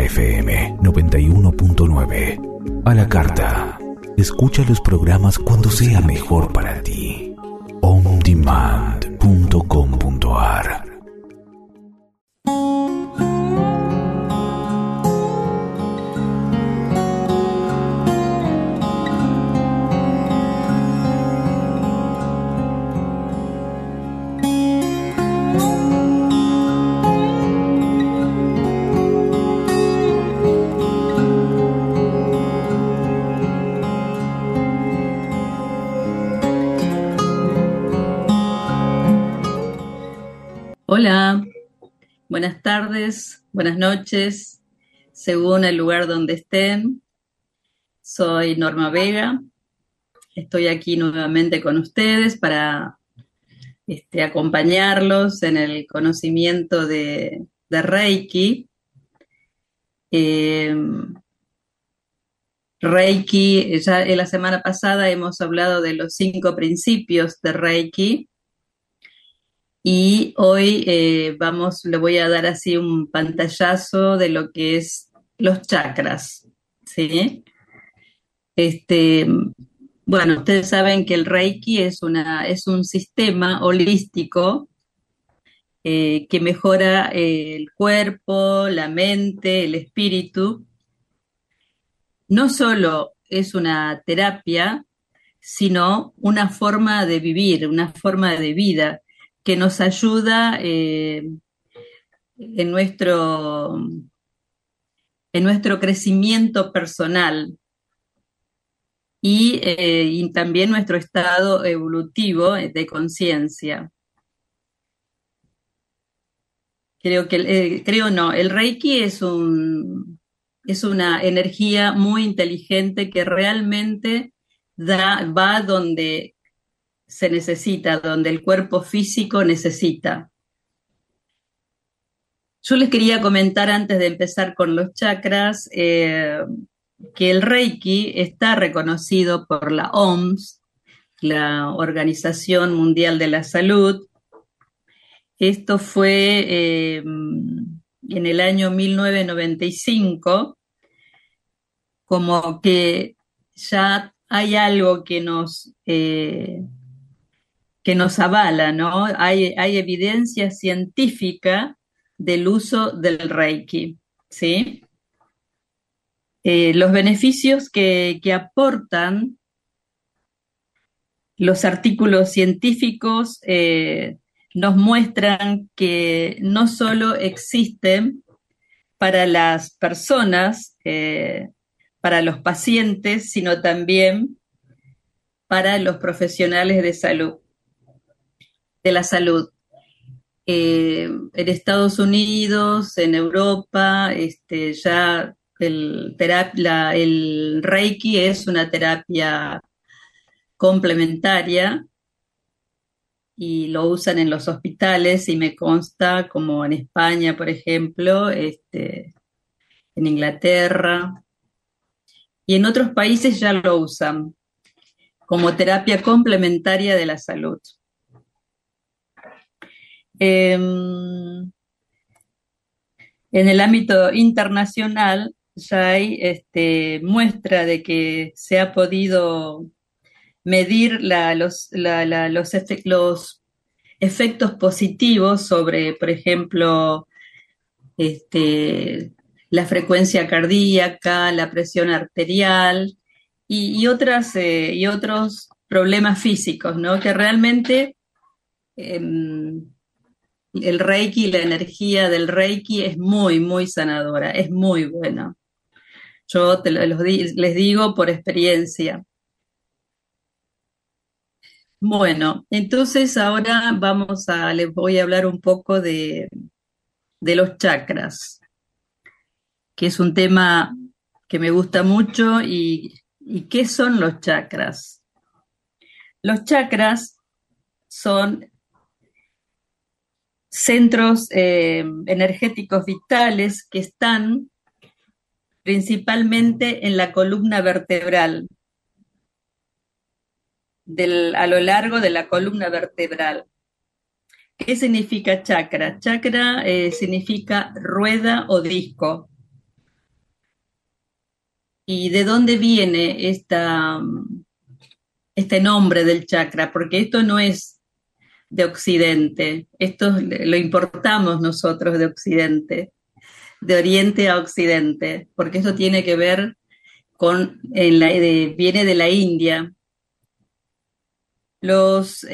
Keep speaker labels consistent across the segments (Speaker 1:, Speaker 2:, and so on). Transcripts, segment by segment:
Speaker 1: FM 91.9. A la carta. Escucha los programas cuando sea mejor para ti. ondemand.com.ar.
Speaker 2: Hola, buenas tardes, buenas noches, según el lugar donde estén. Soy Norma Vega, estoy aquí nuevamente con ustedes para acompañarlos en el conocimiento de Reiki. Reiki, ya en la semana pasada hemos hablado de los 5 principios de Reiki. Y hoy le voy a dar así un pantallazo de lo que es los chakras, ¿sí? Bueno, ustedes saben que el Reiki es un sistema holístico que mejora el cuerpo, la mente, el espíritu. No solo es una terapia, sino una forma de vivir, una forma de vida que nos ayuda en nuestro crecimiento personal y también nuestro estado evolutivo de conciencia. El Reiki es una energía muy inteligente que realmente va donde se necesita, donde el cuerpo físico necesita. Yo les quería comentar antes de empezar con los chakras que el Reiki está reconocido por la OMS, la Organización Mundial de la Salud. Esto fue en el año 1995, como que ya hay algo que nos avala, ¿no? Hay evidencia científica del uso del Reiki, ¿sí? Los beneficios que aportan los artículos científicos nos muestran que no solo existen para las personas, para los pacientes, sino también para los profesionales de la salud. En Estados Unidos, en Europa, ya el Reiki es una terapia complementaria y lo usan en los hospitales y me consta, como en España, por ejemplo, en Inglaterra y en otros países ya lo usan como terapia complementaria de la salud. En el ámbito internacional ya hay muestra de que se ha podido medir los efectos positivos sobre, por ejemplo, la frecuencia cardíaca, la presión arterial y otros problemas físicos, ¿no? Que realmente el Reiki, la energía del Reiki es muy, muy sanadora, es muy buena. Yo les digo por experiencia. Bueno, entonces ahora les voy a hablar un poco de los chakras, que es un tema que me gusta mucho. ¿Y qué son los chakras? Los chakras son centros energéticos vitales que están principalmente en la columna vertebral, a lo largo de la columna vertebral. ¿Qué significa chakra? Chakra significa rueda o disco. ¿Y de dónde viene este nombre del chakra? Porque esto no es de Occidente, esto lo importamos nosotros de Occidente, de Oriente a Occidente, porque esto tiene que ver viene de la India. Los,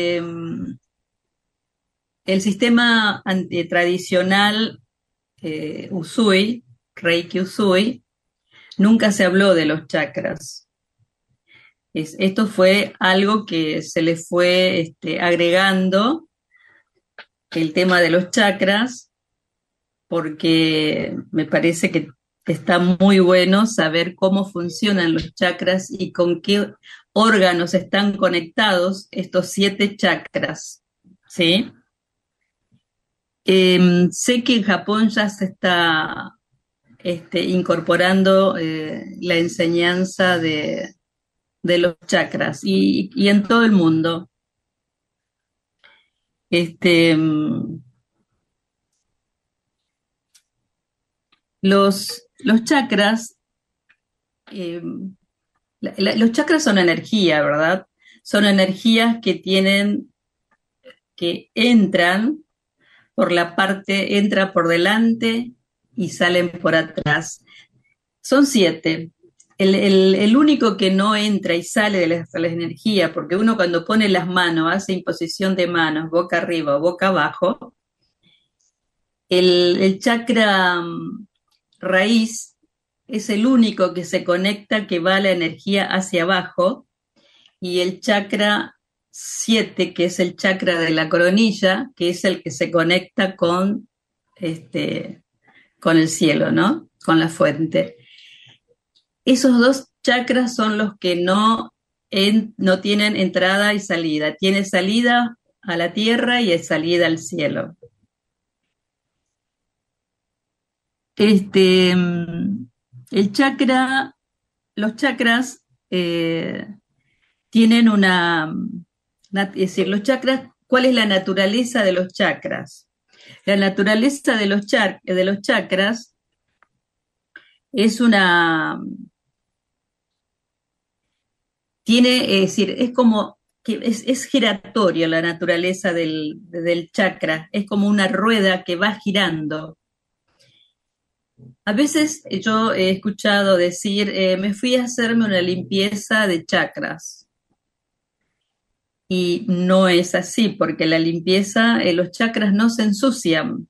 Speaker 2: el sistema tradicional Usui, Reiki Usui, nunca se habló de los chakras. Esto fue algo que se le fue agregando el tema de los chakras, porque me parece que está muy bueno saber cómo funcionan los chakras y con qué órganos están conectados estos 7 chakras, ¿sí? Sé que en Japón ya se está incorporando la enseñanza de los chakras y en todo el mundo. Este, mm, los chakras, eh, los chakras son energía, ¿verdad? Son energías que que entran por la parte, entra por delante y salen por atrás. Son 7. El único que no entra y sale de la energía, porque uno cuando pone las manos, hace imposición de manos, boca arriba o boca abajo, el chakra raíz es el único que se conecta, que va la energía hacia abajo, y el chakra 7, que es el chakra de la coronilla, que es el que se conecta con el cielo, ¿no? Con la fuente. Esos 2 chakras son los que no tienen entrada y salida. Tiene salida a la tierra y es salida al cielo. El chakra, los chakras tienen es decir, los chakras, ¿cuál es la naturaleza de los chakras? La naturaleza de de los chakras es es decir, es como que es giratorio la naturaleza del chakra, es como una rueda que va girando. A veces yo he escuchado decir, me fui a hacerme una limpieza de chakras. Y no es así, porque la limpieza, los chakras no se ensucian,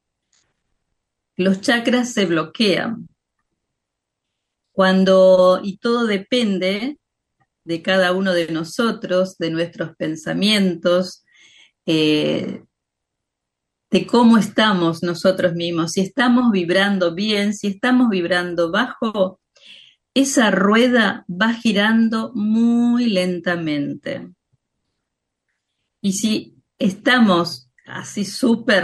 Speaker 2: los chakras se bloquean. Y todo depende de cada uno de nosotros, de nuestros pensamientos, eh, de cómo estamos nosotros mismos, si estamos vibrando bien, si estamos vibrando bajo, esa rueda va girando muy lentamente. Y si estamos así súper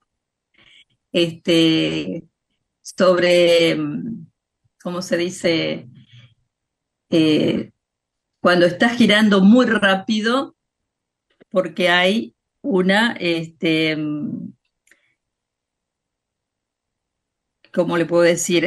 Speaker 2: este, sobre, ¿cómo se dice? Eh, Cuando está girando muy rápido, porque hay una, ¿cómo le puedo decir?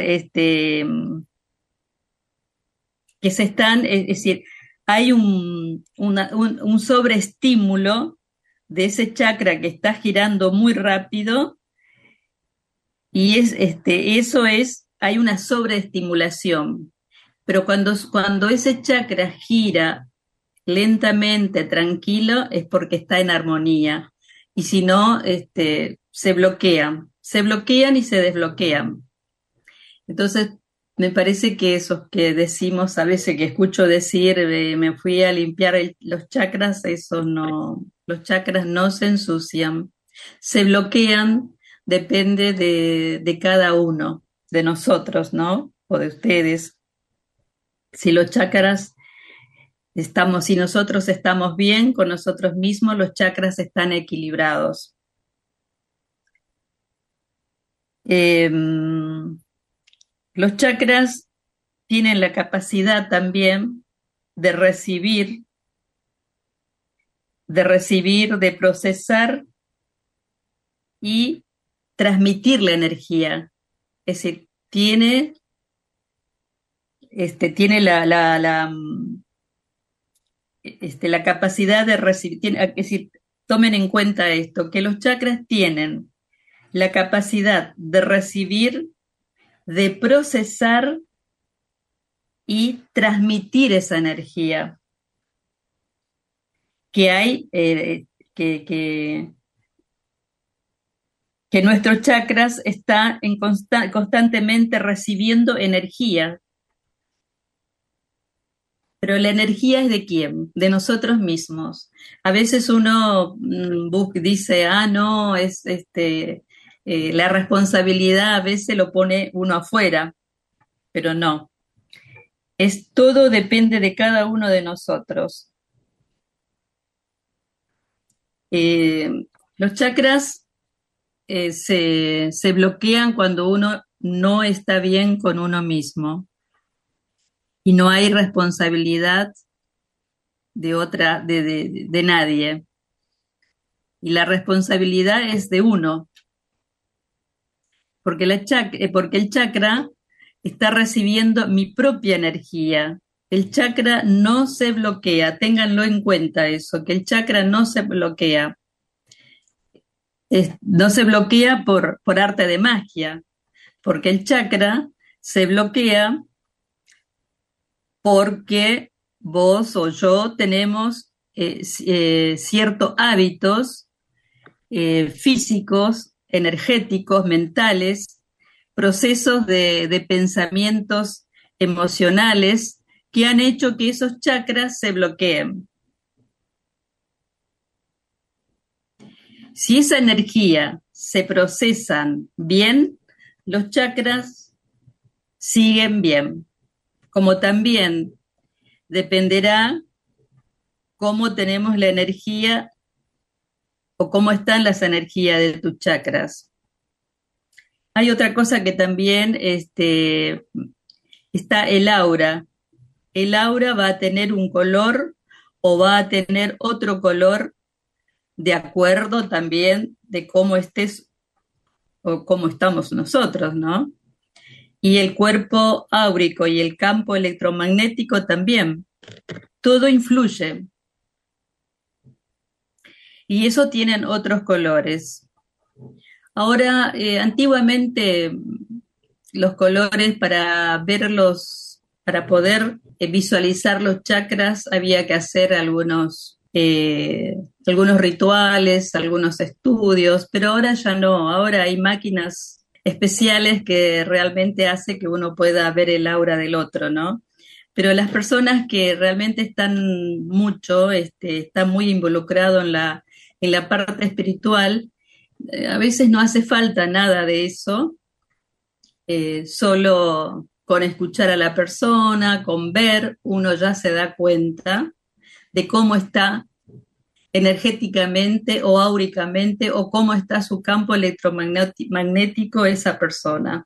Speaker 2: Que se están, es decir, hay un sobreestímulo de ese chakra que está girando muy rápido y hay una sobreestimulación. Pero cuando ese chakra gira lentamente, tranquilo, es porque está en armonía. Y si no, se bloquean y se desbloquean. Entonces, me parece que esos que decimos, a veces que escucho decir, me fui a limpiar los chakras, eso no, los chakras no se ensucian, se bloquean, depende de cada uno, de nosotros, ¿no? O de ustedes. Si los chakras si nosotros estamos bien con nosotros mismos, los chakras están equilibrados. Eh, los chakras tienen la capacidad también de de procesar y transmitir la energía. Es decir, tiene tiene la capacidad de recibir, es decir, tomen en cuenta esto, que los chakras tienen la capacidad de recibir, de procesar y transmitir esa energía que hay, que nuestros chakras están constantemente recibiendo energía. Pero la energía es ¿de quién? De nosotros mismos. A veces uno dice, no, la responsabilidad a veces lo pone uno afuera, pero no. Todo depende de cada uno de nosotros. Los chakras se bloquean cuando uno no está bien con uno mismo y no hay responsabilidad de nadie. Y la responsabilidad es de uno, porque el chakra está recibiendo mi propia energía. El chakra no se bloquea, ténganlo en cuenta eso, que el chakra no se bloquea. No se bloquea por arte de magia, porque el chakra se bloquea porque vos o yo tenemos ciertos hábitos físicos, energéticos, mentales, procesos de pensamientos emocionales que han hecho que esos chakras se bloqueen. Si esa energía se procesan bien, los chakras siguen bien, como también dependerá cómo tenemos la energía o cómo están las energías de tus chakras. Hay otra cosa que también está el aura. El aura va a tener un color o va a tener otro color de acuerdo también de cómo estés o cómo estamos nosotros, ¿no? Y el cuerpo áurico y el campo electromagnético también. Todo influye. Y eso tienen otros colores. Ahora, antiguamente los colores para verlos, para poder visualizar los chakras, había que hacer algunos rituales, algunos estudios, pero ahora ya no, ahora hay máquinas especiales que realmente hace que uno pueda ver el aura del otro, ¿no? Pero las personas que realmente están están muy involucrados en la parte espiritual, a veces no hace falta nada de eso, solo con escuchar a la persona, con ver, uno ya se da cuenta de cómo está energéticamente o áuricamente o cómo está su campo electromagnético esa persona.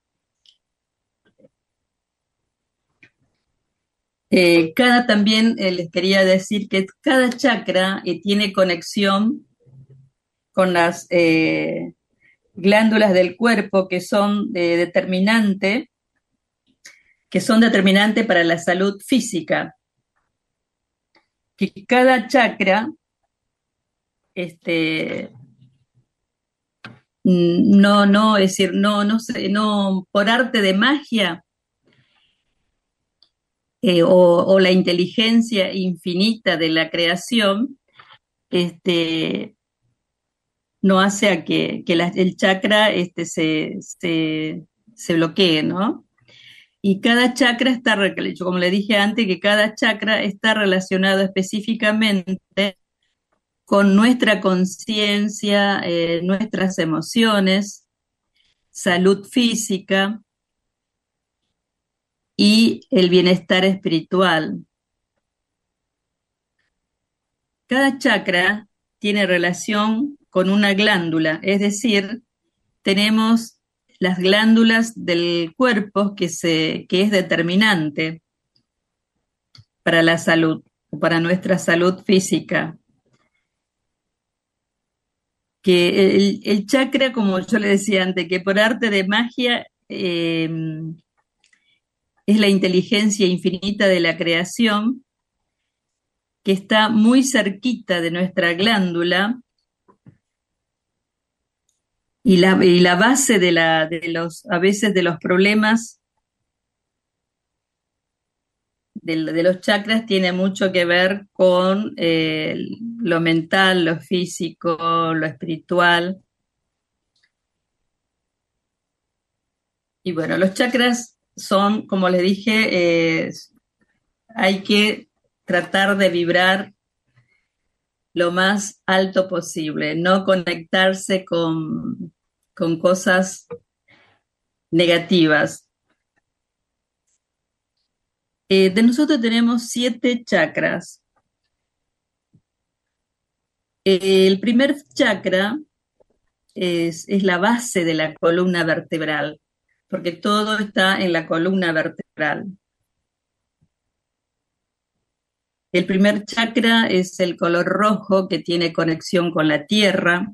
Speaker 2: También les quería decir que cada chakra tiene conexión con las glándulas del cuerpo que son determinantes para la salud física. Que cada chakra es decir, no, por arte de magia o la inteligencia infinita de la creación, no hace a que el chakra se bloquee, ¿no? Y cada chakra como le dije antes, que cada chakra está relacionado específicamente con nuestra conciencia, nuestras emociones, salud física y el bienestar espiritual. Cada chakra tiene relación con una glándula, es decir, tenemos las glándulas del cuerpo que es determinante para la salud, o para nuestra salud física. Que el chakra, como yo le decía antes, que por arte de magia es la inteligencia infinita de la creación, que está muy cerquita de nuestra glándula, y la base a veces de los problemas de los chakras tiene mucho que ver con lo mental, lo físico, lo espiritual. Y bueno, los chakras son, como les dije, hay que tratar de vibrar lo más alto posible, no conectarse con cosas negativas. De nosotros tenemos 7 chakras. El primer chakra es la base de la columna vertebral, porque todo está en la columna vertebral. El primer chakra es el color rojo, que tiene conexión con la tierra.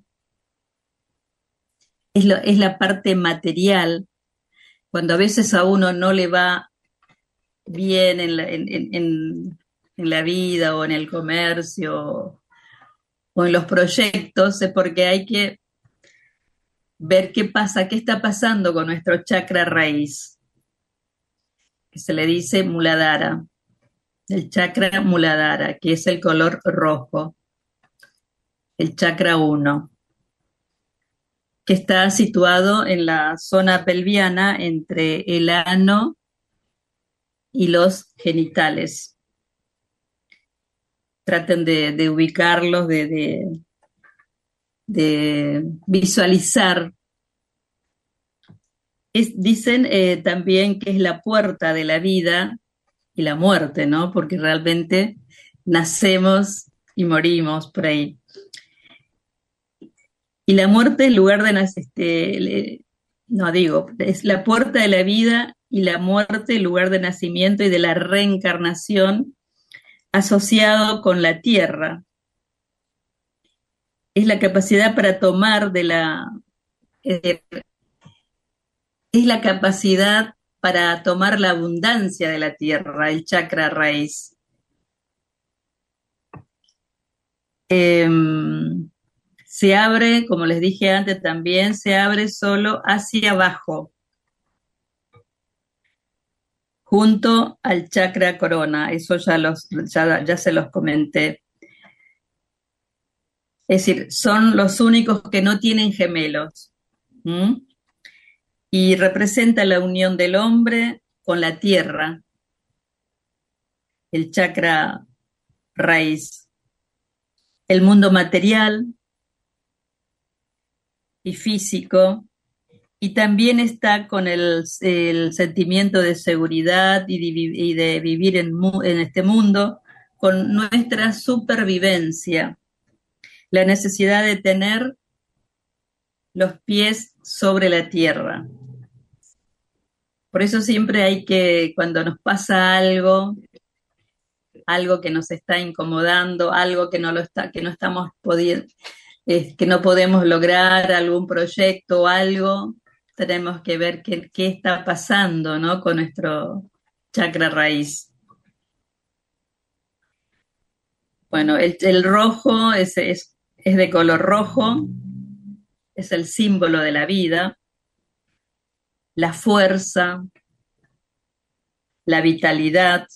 Speaker 2: Es la parte material. Cuando a veces a uno no le va bien en la vida o en el comercio o en los proyectos, es porque hay que ver qué pasa, qué está pasando con nuestro chakra raíz, que se le dice Muladhara, el chakra Muladhara, que es el color rojo, el chakra 1, que está situado en la zona pelviana entre el ano y los genitales. Traten de ubicarlos, de visualizar. Dicen también que es la puerta de la vida y la muerte, ¿no? Porque realmente nacemos y morimos por ahí. Y la muerte, en lugar de nacer, no digo, es la puerta de la vida y la muerte, en lugar de nacimiento y de la reencarnación, asociado con la tierra. Es la capacidad para tomar eh, es la capacidad para tomar la abundancia de la tierra, el chakra raíz. Se abre, como les dije antes también, se abre solo hacia abajo, junto al chakra corona. Eso ya se los comenté. Es decir, son los únicos que no tienen gemelos. ¿Mm? Y representa la unión del hombre con la tierra, el chakra raíz, el mundo material y físico, y también está con el sentimiento de seguridad y de vivir en este mundo, con nuestra supervivencia, la necesidad de tener los pies sobre la tierra. Por eso siempre hay que, cuando nos pasa algo que nos está incomodando, algo que que no estamos pudiendo, que no podemos lograr, algún proyecto o algo, tenemos que ver qué está pasando, ¿no? Con nuestro chakra raíz. Bueno, el rojo es de color rojo, es el símbolo de la vida, la fuerza, la vitalidad.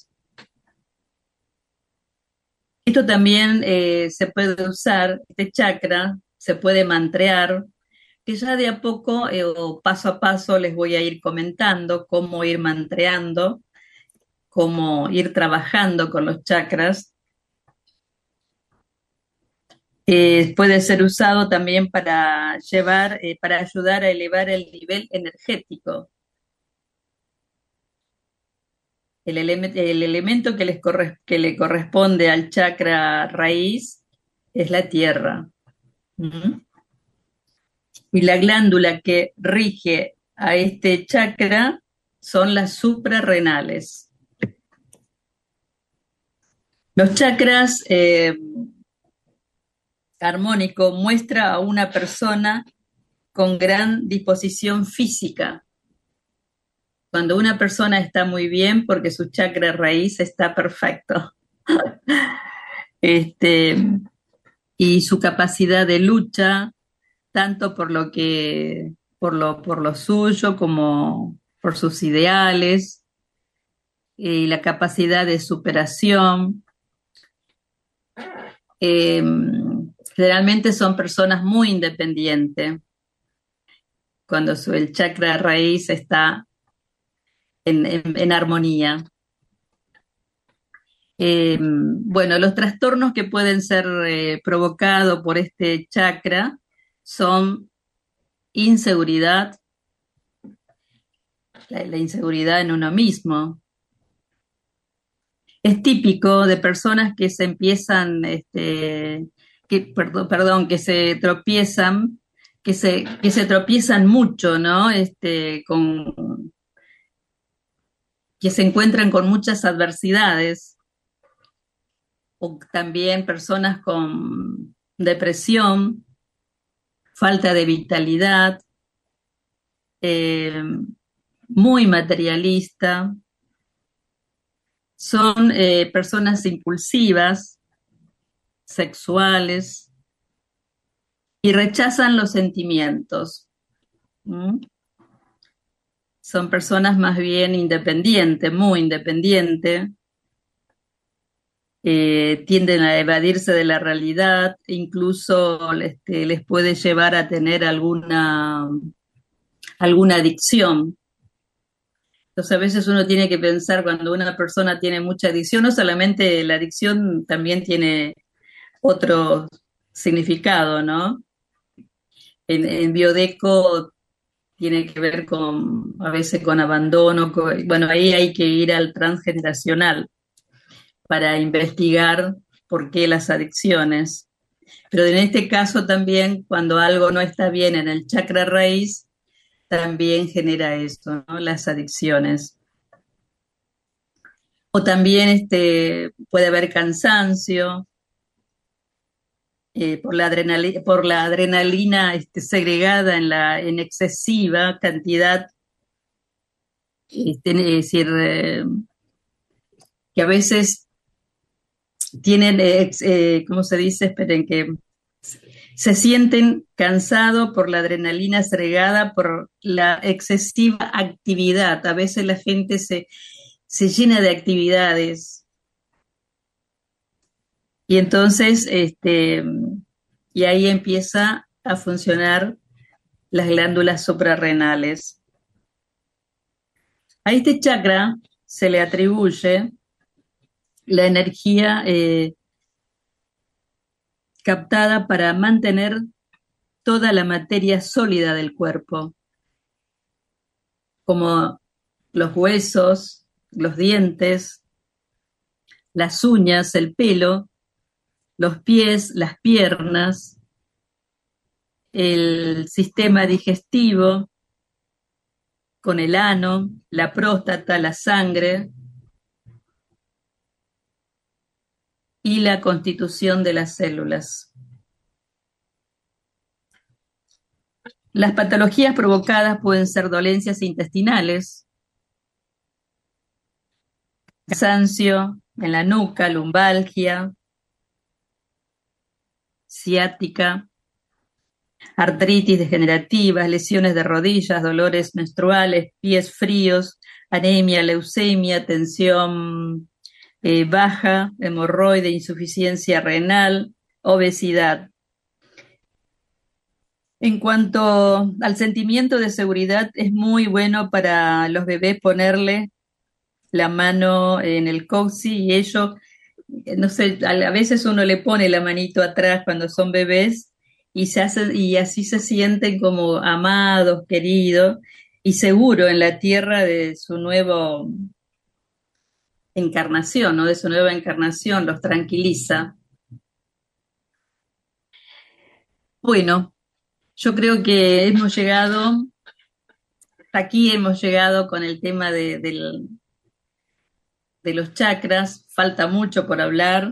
Speaker 2: Esto también se puede usar, este chakra se puede mantrear, que ya de a poco o paso a paso les voy a ir comentando cómo ir mantreando, cómo ir trabajando con los chakras. Puede ser usado también para para ayudar a elevar el nivel energético. El elemento que le corresponde al chakra raíz es la tierra. ¿Mm? Y la glándula que rige a este chakra son las suprarrenales. Los chakras armónico muestra a una persona con gran disposición física, Cuando una persona está muy bien, porque su chakra raíz está perfecto. Este, y su capacidad de lucha, tanto por lo suyo como por sus ideales, y la capacidad de superación. Eh, Generalmente son personas muy independientes cuando el chakra raíz está en armonía. Bueno, los trastornos que pueden ser provocados por este chakra son inseguridad, la inseguridad en uno mismo. Es típico de personas que se empiezan, que se tropiezan, que se tropiezan mucho, ¿no? Que se encuentran con muchas adversidades, o también personas con depresión, falta de vitalidad, eh, muy materialista, son personas impulsivas, sexuales y rechazan los sentimientos. ¿Mm? Son personas más bien independientes, muy independientes, tienden a evadirse de la realidad, incluso les puede llevar a tener alguna adicción. Entonces a veces uno tiene que pensar cuando una persona tiene mucha adicción, no solamente la adicción también tiene otro significado, ¿no? En Biodeco tiene que ver a veces con abandono, bueno, ahí hay que ir al transgeneracional para investigar por qué las adicciones. Pero en este caso también, cuando algo no está bien en el chakra raíz, también genera esto, ¿no? Las adicciones. O también puede haber cansancio, por la adrenalina segregada en excesiva cantidad, es decir, que a veces tienen, ¿cómo se dice? Esperen, que se sienten cansados por la adrenalina segregada, por la excesiva actividad. A veces la gente se llena de actividades y entonces, y ahí empieza a funcionar las glándulas suprarrenales. A este chakra se le atribuye la energía captada para mantener toda la materia sólida del cuerpo, como los huesos, los dientes, las uñas, el pelo, los pies, las piernas, el sistema digestivo, con el ano, la próstata, la sangre y la constitución de las células. Las patologías provocadas pueden ser dolencias intestinales, cansancio en la nuca, lumbalgia, ciática, artritis degenerativas, lesiones de rodillas, dolores menstruales, pies fríos, anemia, leucemia, tensión baja, hemorroide, insuficiencia renal, obesidad. En cuanto al sentimiento de seguridad, es muy bueno para los bebés ponerle la mano en el coxis y ellos, no sé, a veces uno le pone la manito atrás cuando son bebés y así se sienten como amados, queridos y seguros en la tierra de su nueva encarnación, ¿no? De su nueva encarnación, los tranquiliza. Bueno, yo creo que hasta aquí hemos llegado con el tema de los chakras. Falta mucho por hablar.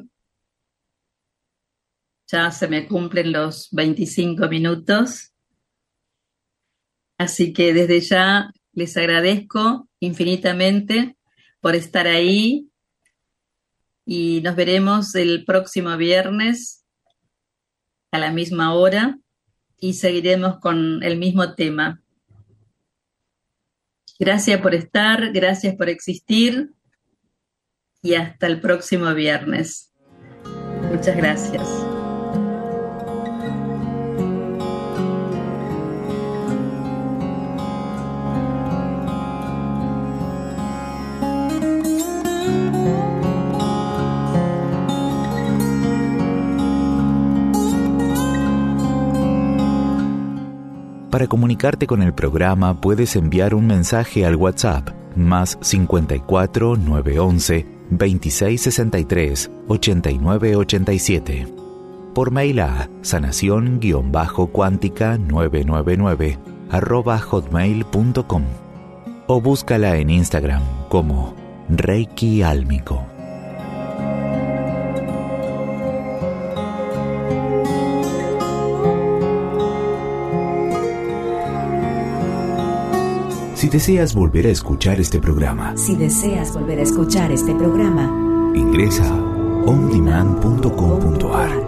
Speaker 2: Ya se me cumplen los 25 minutos. Así que desde ya les agradezco infinitamente por estar ahí y nos veremos el próximo viernes a la misma hora y seguiremos con el mismo tema. Gracias por estar, gracias por existir y hasta el próximo viernes. Muchas gracias.
Speaker 1: Para comunicarte con el programa puedes enviar un mensaje al WhatsApp más 54 911 2663 8987. Por mail a sanación-cuántica999 @hotmail.com o búscala en Instagram como Reiki Álmico. Si deseas volver a escuchar este programa,
Speaker 3: ingresa a ondemand.com.ar.